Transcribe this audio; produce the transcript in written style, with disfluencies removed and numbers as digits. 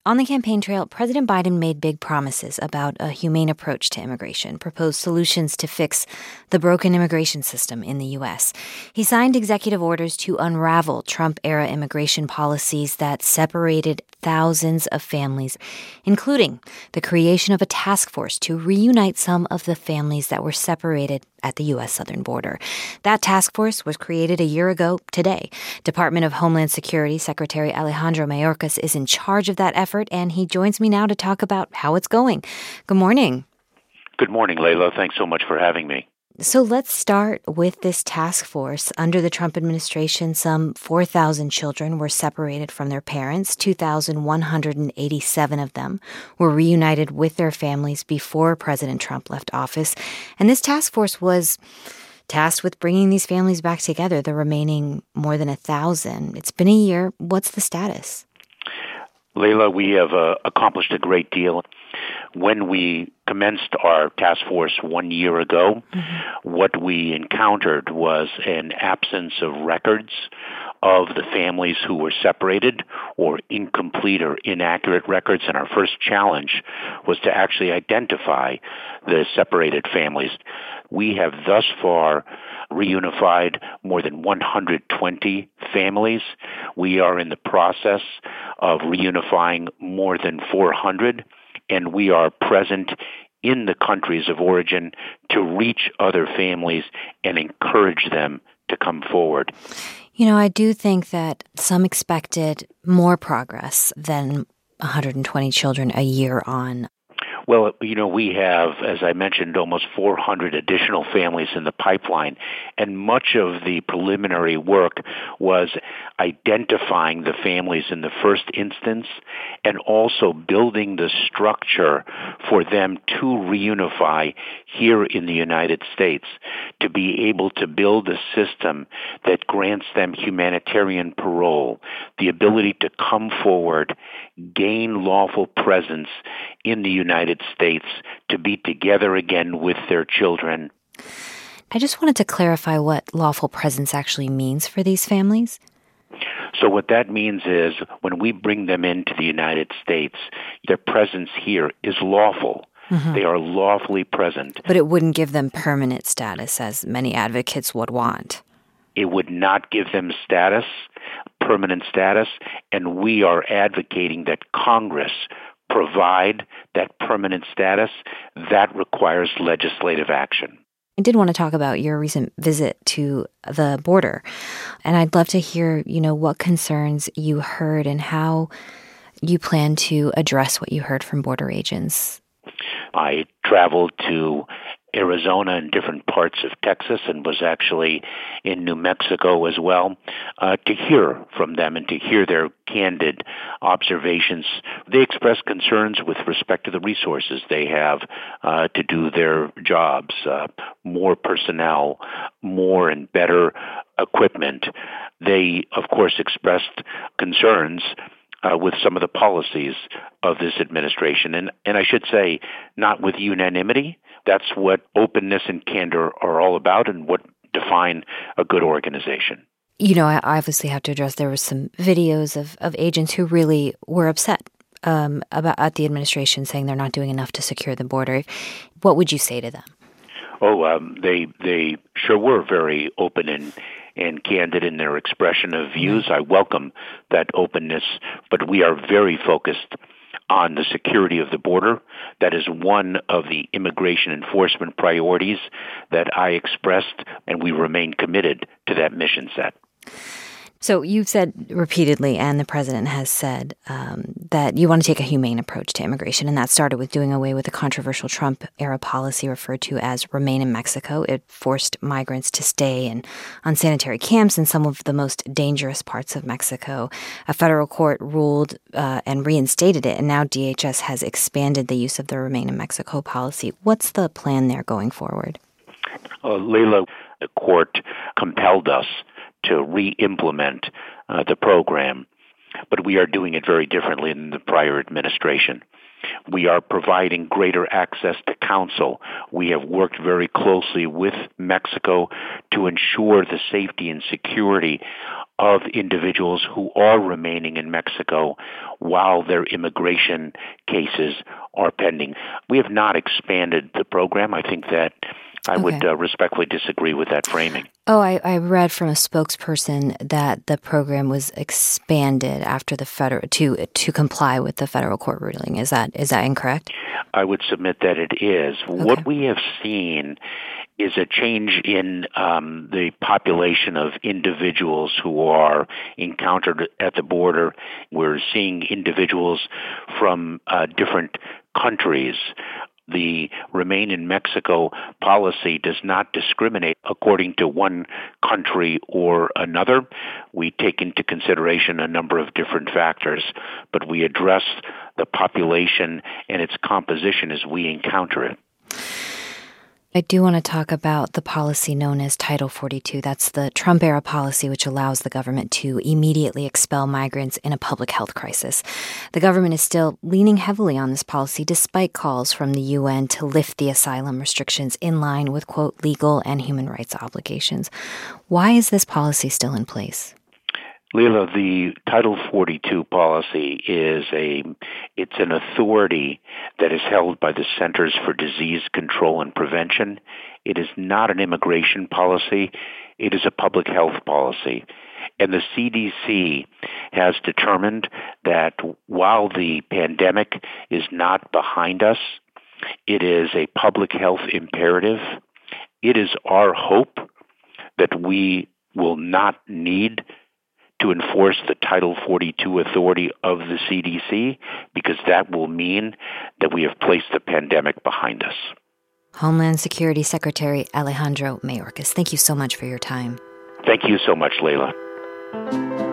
On the campaign trail, President Biden made big promises about a humane approach to immigration, proposed solutions to fix the broken immigration system in the U.S. He signed executive orders to unravel Trump-era immigration policies that separated thousands of families, including the creation of a task force to reunite some of the families that were separated at the U.S. southern border. That task force was created a year ago today. Department of Homeland Security Secretary Alejandro Mayorkas is in charge of that effort, and he joins me now to talk about how it's going. Good morning. Good morning, Layla. Thanks so much for having me. So let's start with this task force. Under the Trump administration, some 4,000 children were separated from their parents. 2,187 of them were reunited with their families before President Trump left office. And this task force was tasked with bringing these families back together, the remaining more than 1,000. It's been a year. What's the status? Layla, we have accomplished a great deal. When we commenced our task force 1 year ago, what we encountered was an absence of records of the families who were separated, or incomplete or inaccurate records. And our first challenge was to actually identify the separated families. We have thus far reunified more than 120 families. We are in the process of reunifying more than 400, and we are present in the countries of origin to reach other families and encourage them to come forward. You know, I do think that some expected more progress than 120 children a year on. Well, we have, as I mentioned, almost 400 additional families in the pipeline, and much of the preliminary work was identifying the families in the first instance and also building the structure for them to reunify here in the United States, to be able to build a system that grants them humanitarian parole, the ability to come forward, gain lawful presence in the United States, to be together again with their children. I just wanted to clarify what lawful presence actually means for these families. So what that means is when we bring them into the United States, their presence here is lawful. They are lawfully present. But it wouldn't give them permanent status, as many advocates would want. It would not give them permanent status, and we are advocating that Congress provide that permanent status. That requires legislative action. I did want to talk about your recent visit to the border, and I'd love to hear, what concerns you heard and how you plan to address what you heard from border agents. I traveled to Arizona and different parts of Texas, and was actually in New Mexico as well, to hear from them and to hear their candid observations. They expressed concerns with respect to the resources they have to do their jobs, more personnel, more and better equipment. They, of course, expressed concerns with some of the policies of this administration. And I should say, not with unanimity. That's what openness and candor are all about, and what define a good organization. I obviously have to address there were some videos of agents who really were upset about the administration, saying they're not doing enough to secure the border. What would you say to them? They sure were very open and candid in their expression of views. I welcome that openness, but we are very focused on the security of the border. That is one of the immigration enforcement priorities that I expressed, and we remain committed to that mission set. So you've said repeatedly, and the president has said, that you want to take a humane approach to immigration, and that started with doing away with the controversial Trump-era policy referred to as Remain in Mexico. It forced migrants to stay in unsanitary camps in some of the most dangerous parts of Mexico. A federal court ruled and reinstated it, and now DHS has expanded the use of the Remain in Mexico policy. What's the plan there going forward? Layla, the court compelled us to re-implement the program, but we are doing it very differently than the prior administration. We are providing greater access to counsel. We have worked very closely with Mexico to ensure the safety and security of individuals who are remaining in Mexico while their immigration cases are pending. We have not expanded the program. I think that I would respectfully disagree with that framing. Oh, I read from a spokesperson that the program was expanded after the federal to comply with the federal court ruling. Is that incorrect? I would submit that it is. Okay. What we have seen is a change in the population of individuals who are encountered at the border. We're seeing individuals from different countries. The Remain in Mexico policy does not discriminate according to one country or another. We take into consideration a number of different factors, but we address the population and its composition as we encounter it. I do want to talk about the policy known as Title 42. That's the Trump-era policy which allows the government to immediately expel migrants in a public health crisis. The government is still leaning heavily on this policy despite calls from the UN to lift the asylum restrictions in line with, quote, legal and human rights obligations. Why is this policy still in place? Leila, the Title 42 policy it's an authority that is held by the Centers for Disease Control and Prevention. It is not an immigration policy. It is a public health policy. And the CDC has determined that while the pandemic is not behind us, it is a public health imperative. It is our hope that we will not need to enforce the Title 42 authority of the CDC, because that will mean that we have placed the pandemic behind us. Homeland Security Secretary Alejandro Mayorkas, thank you so much for your time. Thank you so much, Leila.